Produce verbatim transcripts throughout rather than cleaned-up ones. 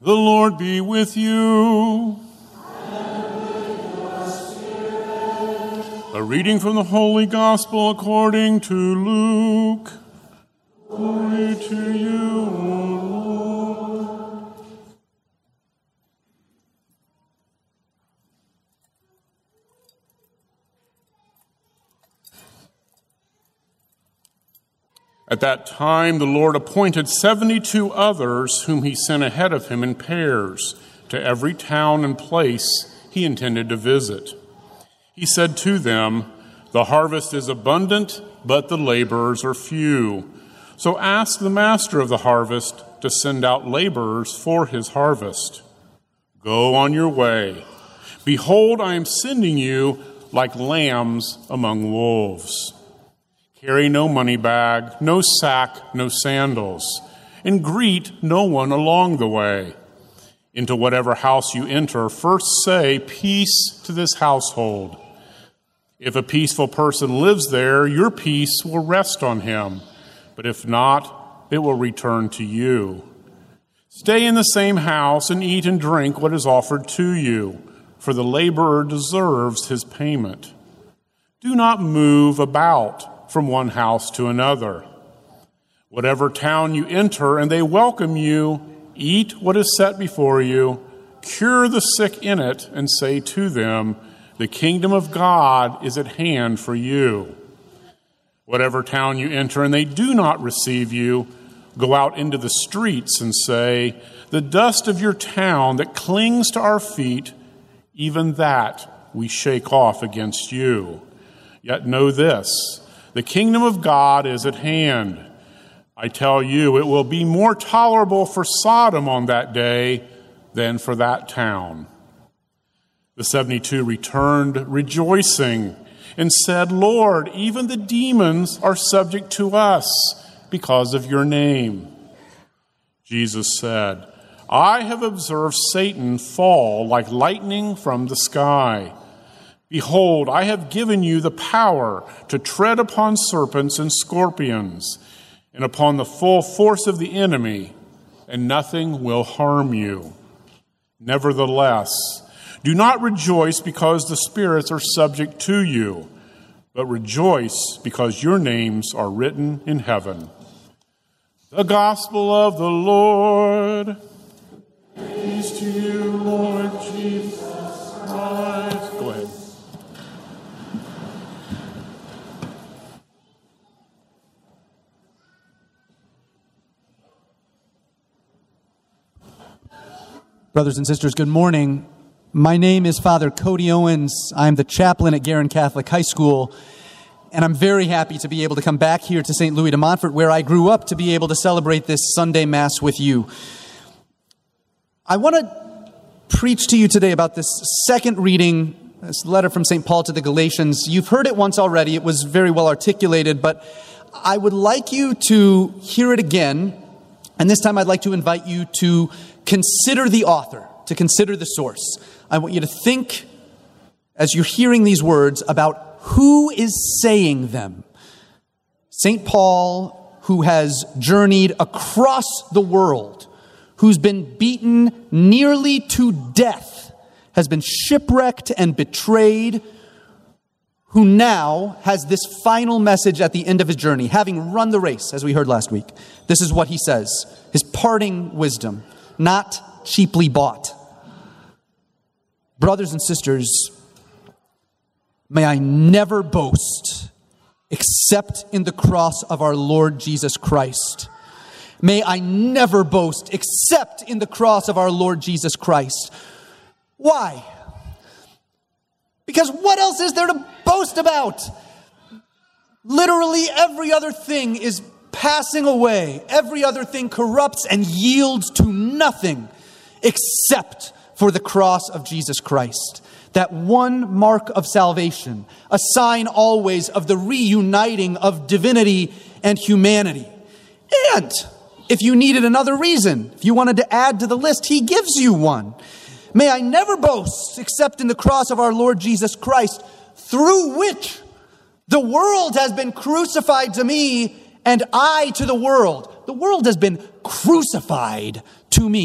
The Lord be with you. A reading from the Holy Gospel according to Luke. Glory to you, O Lord. At that time, the Lord appointed seventy-two others whom he sent ahead of him in pairs to every town and place he intended to visit. He said to them, "The harvest is abundant, but the laborers are few. So ask the master of the harvest to send out laborers for his harvest. Go on your way. Behold, I am sending you like lambs among wolves. Carry no money bag, no sack, no sandals, and greet no one along the way. Into whatever house you enter, first say, 'Peace to this household.' If a peaceful person lives there, your peace will rest on him. But if not, it will return to you. Stay in the same house and eat and drink what is offered to you, for the laborer deserves his payment. Do not move about from one house to another. Whatever town you enter and they welcome you, eat what is set before you, cure the sick in it, and say to them, 'The kingdom of God is at hand for you.' Whatever town you enter and they do not receive you, go out into the streets and say, 'The dust of your town that clings to our feet, even that we shake off against you. Yet know this, the kingdom of God is at hand. I tell you, it will be more tolerable for Sodom on that day than for that town." The seventy-two returned rejoicing and said, "Lord, even the demons are subject to us because of your name." Jesus said, "I have observed Satan fall like lightning from the sky. Behold, I have given you the power to tread upon serpents and scorpions and upon the full force of the enemy, and nothing will harm you. Nevertheless, do not rejoice because the spirits are subject to you, but rejoice because your names are written in heaven." The Gospel of the Lord. Praise to you, Lord Jesus Christ. Go ahead. Brothers and sisters, good morning. My name is Father Cody Owens. I'm the chaplain at Guerin Catholic High School, and I'm very happy to be able to come back here to Saint Louis de Montfort, where I grew up, to be able to celebrate this Sunday Mass with you. I want to preach to you today about this second reading, this letter from Saint Paul to the Galatians. You've heard it once already. It was very well articulated, but I would like you to hear it again, and this time I'd like to invite you to consider the author, to consider the source. I want you to think, as you're hearing these words, about who is saying them. Saint Paul, who has journeyed across the world, who's been beaten nearly to death, has been shipwrecked and betrayed, who now has this final message at the end of his journey, having run the race, as we heard last week. This is what he says, his parting wisdom, not cheaply bought. Brothers and sisters, may I never boast except in the cross of our Lord Jesus Christ. May I never boast except in the cross of our Lord Jesus Christ. Why? Because what else is there to boast about? Literally every other thing is passing away. Every other thing corrupts and yields to nothing except for the cross of Jesus Christ. That one mark of salvation, a sign always of the reuniting of divinity and humanity. And if you needed another reason, if you wanted to add to the list, he gives you one. May I never boast except in the cross of our Lord Jesus Christ, through which the world has been crucified to me and I to the world. The world has been crucified to me.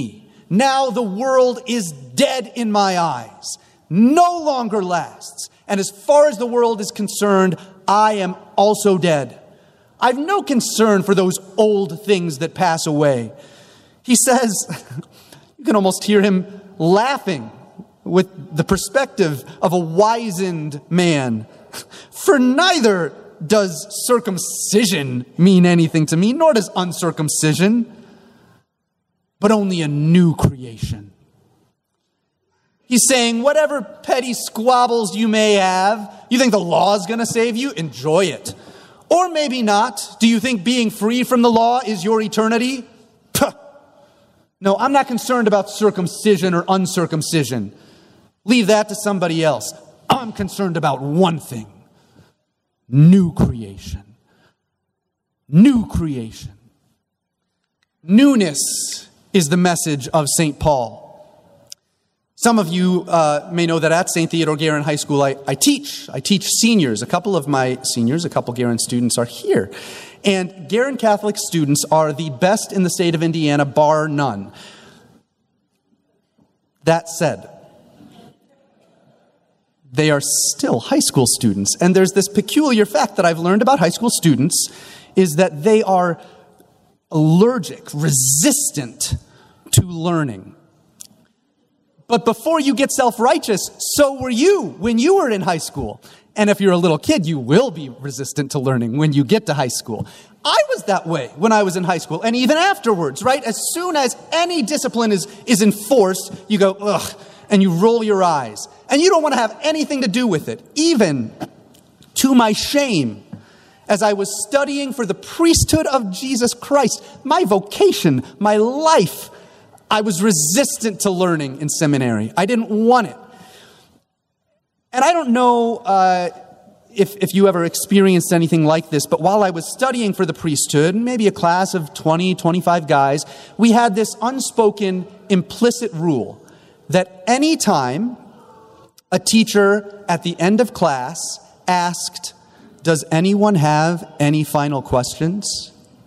Now the world is dead in my eyes, no longer lasts. And as far as the world is concerned, I am also dead. I've no concern for those old things that pass away. He says, you can almost hear him laughing with the perspective of a wizened man. For neither does circumcision mean anything to me, nor does uncircumcision, but only a new creation. He's saying, whatever petty squabbles you may have, you think the law is going to save you? Enjoy it. Or maybe not. Do you think being free from the law is your eternity? Puh. No, I'm not concerned about circumcision or uncircumcision. Leave that to somebody else. I'm concerned about one thing. New creation. New creation. Newness is the message of Saint Paul. Some of you uh, may know that at Saint Theodore Guerin High School, I, I teach. I teach seniors. A couple of my seniors, a couple Guerin students are here. And Guerin Catholic students are the best in the state of Indiana, bar none. That said, they are still high school students. And there's this peculiar fact that I've learned about high school students is that they are allergic, resistant to learning. But before you get self-righteous, so were you when you were in high school. And if you're a little kid, you will be resistant to learning when you get to high school. I was that way when I was in high school, and even afterwards, right? As soon as any discipline is, is enforced, you go, ugh, and you roll your eyes. And you don't want to have anything to do with it. Even to my shame, as I was studying for the priesthood of Jesus Christ, my vocation, my life, I was resistant to learning in seminary. I didn't want it. And I don't know uh, if, if you ever experienced anything like this, but while I was studying for the priesthood, maybe a class of twenty, twenty-five guys, we had this unspoken, implicit rule that any time a teacher at the end of class asked, "Does anyone have any final questions?"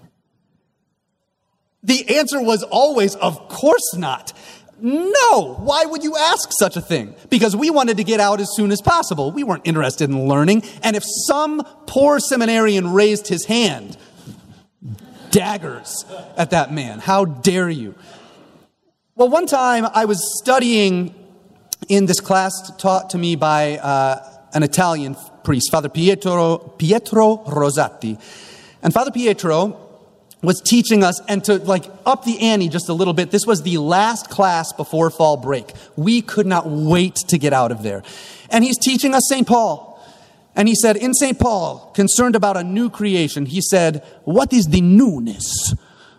the answer was always, of course not. No, why would you ask such a thing? Because we wanted to get out as soon as possible. We weren't interested in learning. And if some poor seminarian raised his hand, daggers at that man. How dare you? Well, one time I was studying in this class taught to me by uh, an Italian priest, Father Pietro, Pietro Rosati. And Father Pietro was teaching us, and to like up the ante just a little bit, this was the last class before fall break. We could not wait to get out of there. And he's teaching us Saint Paul. And he said, in Saint Paul, concerned about a new creation, he said, what is the newness?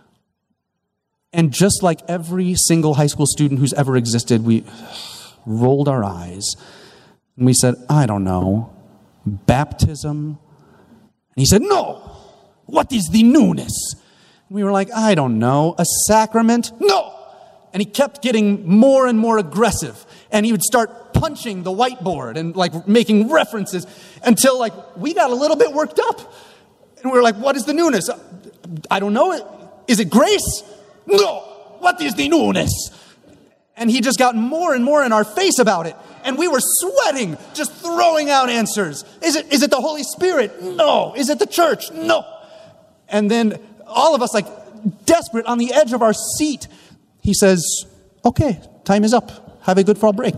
And just like every single high school student who's ever existed, we rolled our eyes. And we said, I don't know, baptism? And he said, no, what is the newness? We were like, I don't know, a sacrament? No! And he kept getting more and more aggressive. And he would start punching the whiteboard and like making references until like we got a little bit worked up. And we were like, what is the newness? I don't know. Is it grace? No! What is the newness? And he just got more and more in our face about it. And we were sweating, just throwing out answers. Is it, is it the Holy Spirit? No. Is it the church? No. And then all of us, like, desperate on the edge of our seat, he says, okay, time is up. Have a good fall break.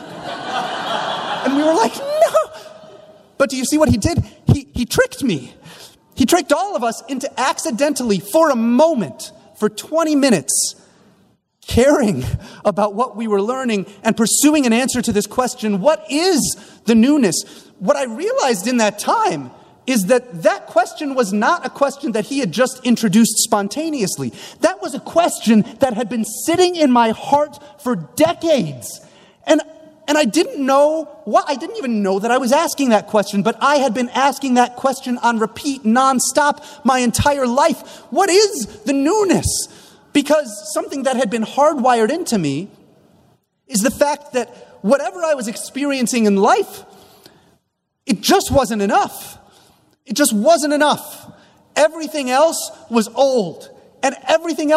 And we were like, no. But do you see what he did? He, he tricked me. He tricked all of us into accidentally, for a moment, for twenty minutes, caring about what we were learning and pursuing an answer to this question, what is the newness? What I realized in that time is that that question was not a question that he had just introduced spontaneously. That was a question that had been sitting in my heart for decades. And, and I didn't know what, I didn't even know that I was asking that question, but I had been asking that question on repeat, nonstop, my entire life. What is the newness? Because something that had been hardwired into me is the fact that whatever I was experiencing in life, it just wasn't enough. It just wasn't enough. Everything else was old, and everything else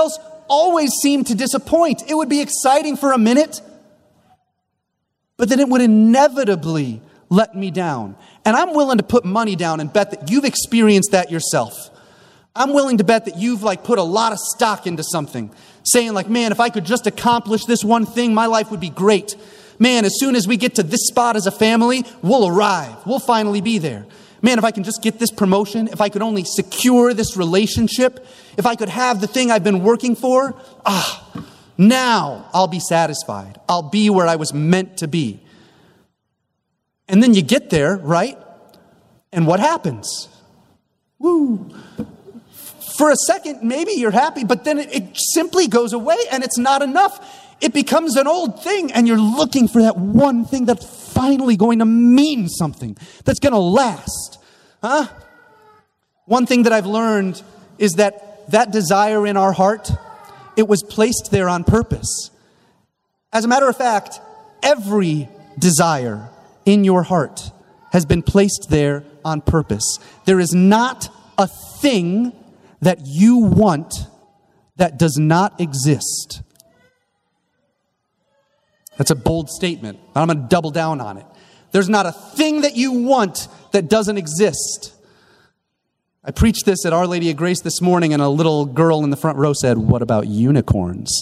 always seem to disappoint. It would be exciting for a minute, but then it would inevitably let me down. And I'm willing to put money down and bet that you've experienced that yourself. I'm willing to bet that you've like put a lot of stock into something, saying like, man, if I could just accomplish this one thing, my life would be great. Man, as soon as we get to this spot as a family, we'll arrive. We'll finally be there. Man, if I can just get this promotion, if I could only secure this relationship, if I could have the thing I've been working for, ah, now I'll be satisfied. I'll be where I was meant to be. And then you get there, right? And what happens? Woo. For a second, maybe you're happy, but then it, it simply goes away and it's not enough. It becomes an old thing and you're looking for that one thing that's finally going to mean something, that's going to last. Huh? One thing that I've learned is that that desire in our heart, it was placed there on purpose. As a matter of fact, every desire in your heart has been placed there on purpose. There is not a thing that you want that does not exist. That's a bold statement. I'm going to double down on it. There's not a thing that you want that doesn't exist. I preached this at Our Lady of Grace this morning, and a little girl in the front row said, "What about unicorns?"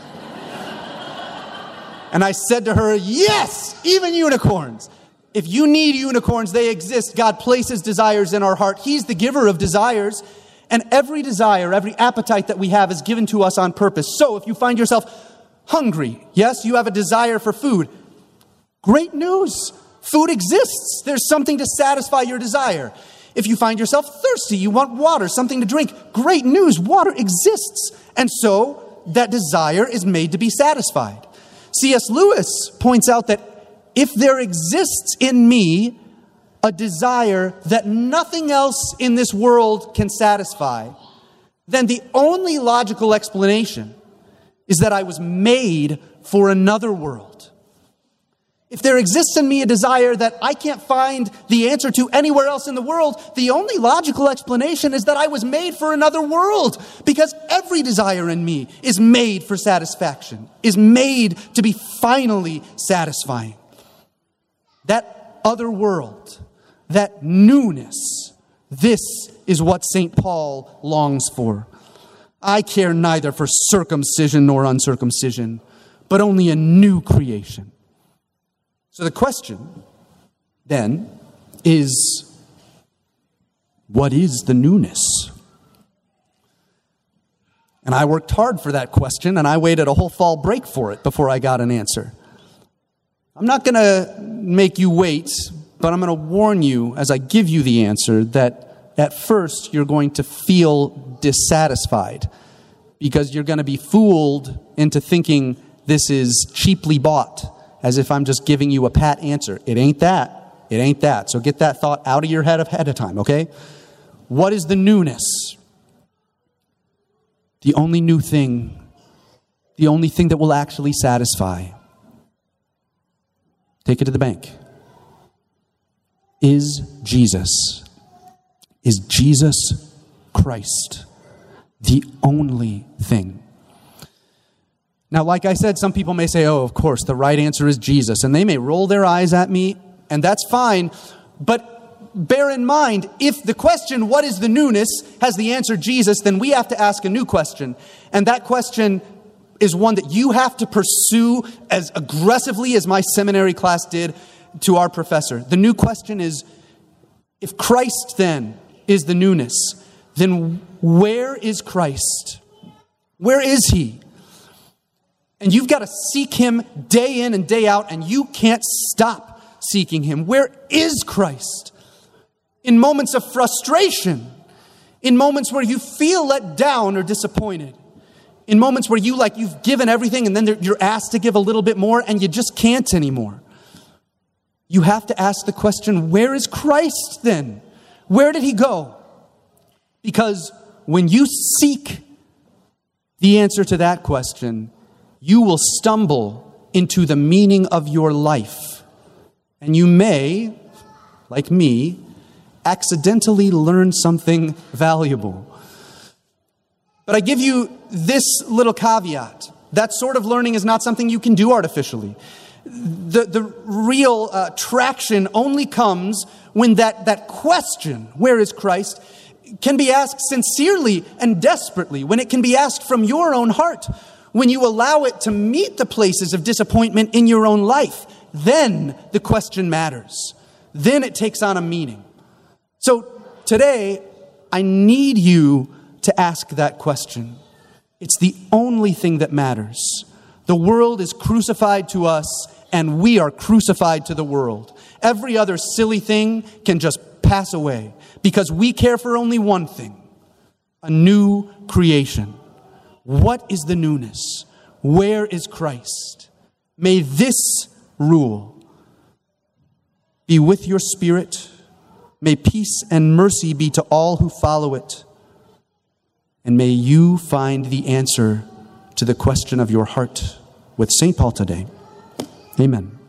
And I said to her, yes, even unicorns. If you need unicorns, they exist. God places desires in our heart. He's the giver of desires. And every desire, every appetite that we have is given to us on purpose. So if you find yourself hungry, yes, you have a desire for food. Great news. Food exists. There's something to satisfy your desire. If you find yourself thirsty, you want water, something to drink. Great news. Water exists. And so that desire is made to be satisfied. C S Lewis points out that if there exists in me a desire that nothing else in this world can satisfy, then the only logical explanation is that I was made for another world. If there exists in me a desire that I can't find the answer to anywhere else in the world, the only logical explanation is that I was made for another world, because every desire in me is made for satisfaction, is made to be finally satisfying. That other world, that newness, this is what Saint Paul longs for. I care neither for circumcision nor uncircumcision, but only a new creation. So the question, then, is, what is the newness? And I worked hard for that question, and I waited a whole fall break for it before I got an answer. I'm not going to make you wait, but I'm going to warn you as I give you the answer that at first you're going to feel dissatisfied, because you're going to be fooled into thinking this is cheaply bought, as if I'm just giving you a pat answer. It ain't that. It ain't that. So get that thought out of your head ahead of time, okay? What is the newness? The only new thing, the only thing that will actually satisfy, take it to the bank, is Jesus. Is Jesus Christ the only thing? Now, like I said, some people may say, oh, of course, the right answer is Jesus. And they may roll their eyes at me, and that's fine. But bear in mind, if the question, what is the newness, has the answer Jesus, then we have to ask a new question. And that question is one that you have to pursue as aggressively as my seminary class did to our professor. The new question is, if Christ then is the newness, then where is Christ? Where is he? And you've got to seek him day in and day out, and you can't stop seeking him. Where is Christ? In moments of frustration, in moments where you feel let down or disappointed, in moments where you like you've given everything and then you're asked to give a little bit more and you just can't anymore. You have to ask the question, where is Christ then? Where did he go? Because when you seek the answer to that question, you will stumble into the meaning of your life. And you may, like me, accidentally learn something valuable. But I give you this little caveat. That sort of learning is not something you can do artificially. The, the real uh, traction only comes when that, that question, where is Christ, can be asked sincerely and desperately, when it can be asked from your own heart, when you allow it to meet the places of disappointment in your own life. Then the question matters. Then it takes on a meaning. So today, I need you to ask that question. It's the only thing that matters. The world is crucified to us, and we are crucified to the world. Every other silly thing can just pass away because we care for only one thing, a new creation. What is the newness? Where is Christ? May this rule be with your spirit. May peace and mercy be to all who follow it. And may you find the answer to the question of your heart with Saint Paul today. Amen.